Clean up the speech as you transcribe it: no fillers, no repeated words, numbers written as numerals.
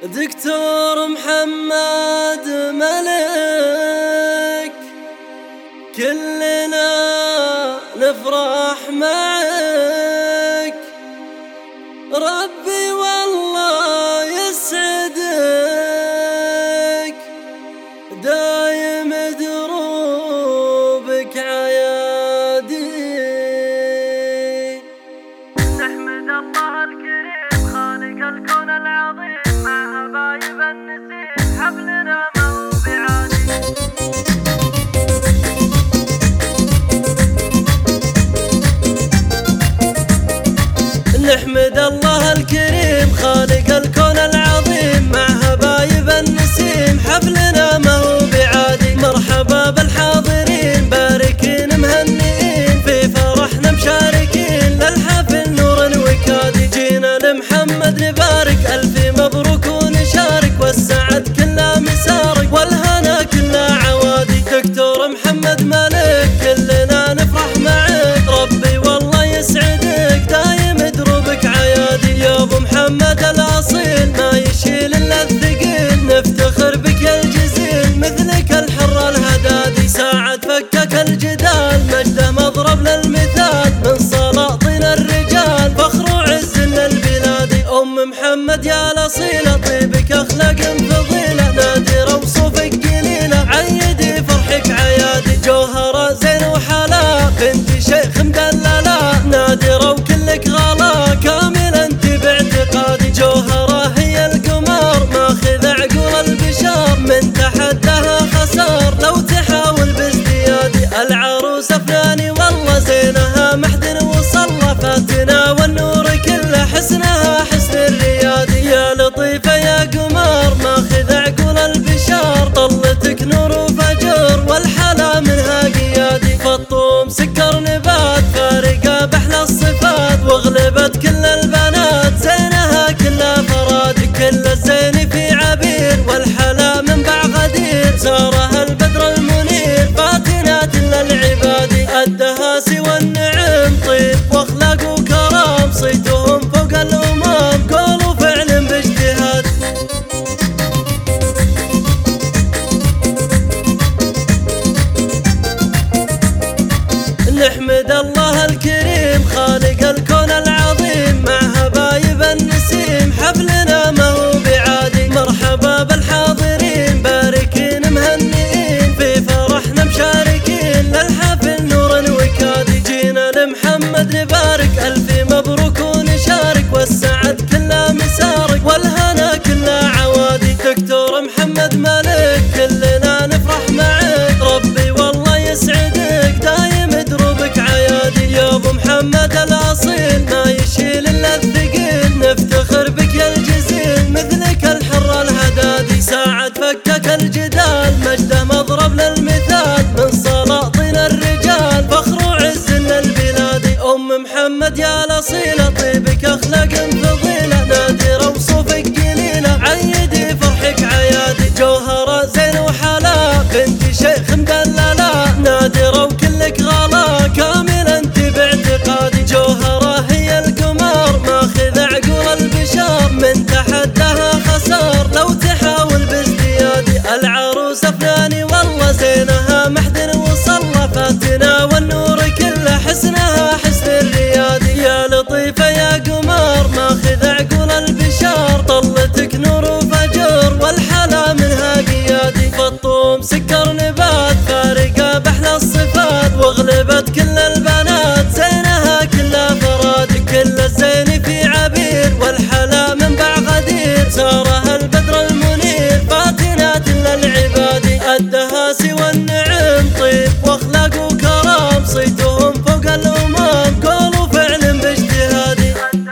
دكتور محمد ملك، كلنا نفرح معك. ربي والله يسعدك، دايم دروبك عيادي. نحمد الله الكريم خالق الكون العظيم، مع حبايب النسيم حبلنا ما هو بعادي. نحمد الله الكريم خالق الكون العظيم، مع حبايب النسيم حفلنا ما هو بعادي. مرحبا بالحاضرين باركين مهنئين، في فرحنا مشاركين للحفل نور وكادي. جينا لمحمد نبارك ألف مبروك ونشارك، والسعد كله مسارك والهنا كله عوادي. دكتور محمد ملك كلنا نفرح معك، ربي والله يسعدك دايم دروبك عيادي. يا ابو محمد الاصيل ما يشيل الا الثقيل، نفتخر بك يا الجزيل مثلك الحر الهدادي. ساعد فكك الجدال مجده مضرب للمثال، من سلاطين الرجال فخر وعز للبلاد. ام محمد يا الاصيله طيبك اخلاق فضيله، نادره وصوفك قليله عيدي فرحك عيادي. جوهره زين وحلا بنت شيخ مدلله، نادره وكلك غلا كامل انت باعتقادي. جوهره هي القمر ماخذ عقول البشر، من تحدها خسار لو تحاول بازديادي. العروسه فلاني والله زينها محدن وصلى، فاتنا والنور كله حسنها حسن الريادي. يا لطيفه يا قمر ماخذ عقول البشر، طلتك نور وفجر والحلا منها قيادي. فطوم سكر نبات فارقه باحلى الصفات، واغلبت كل البنات زينها كلها فرادي. كل الزين في عبير والحلا منبع غدير، زارها البدر المنير فاتنات للعباد. الدهاسي والنعم طيب واخلاق وكرام، صيتهم فوق الامام قول وفعل باجتهاد. نحمد الله الكريم خالق الكون العظيم، مع حبايب النسيم حفلنا ما هو بعادي. مرحبا بالحاضرين باركين مهنئين، في فرحنا مشاركين للحفل نور وكادي. جينا لمحمد نبارك ألف مبروك ونشارك، والسعد كله مسارك والهنا كله عوادي. دكتور محمد ملك كلنا نفرح معك، ربي والله يسعدك دايم دروبك عيادي. يا ابو محمد الاصيل ما يشيل الا الثقيل، نفتخر بك يا الجزيل مثلك الحر الهدادي. ساعد فكك الجدال مجده مضرب للمثال، من سلاطين الرجال فخر وعز للبلاد. ام محمد يا الاصيله طيبك اخلاق فضيله، نادره وصوفك قليله عيدي فرحك عيادي. جوهره زين وحلا بنت شيخ مدلله، نادره وكلك غلا كامل انت باعتقادي. جوهره هي القمر ماخذ عقول البشر، من تحدها خسار لو تحاول بازديادي. العروسه فلاني والله زينها محدن وصلى، فاتنا والنور كله حسنها حسن الريادي. يا لطيفه يا قمر ماخذ عقول البشر، طلتك نور وفجر والحلا منها قيادي. فطوم سكر نبات فارقه باحلى الصفات، واغلبت كل البنات زينها كلها فرادي. كل الزين في عبير والحلا منبع غدير، زارها البدر المنير فاتنات للعباد. الدهاسي والنعم طيب واخلاق وكرام، صيتهم فوق الامام قول وفعل باجتهادي.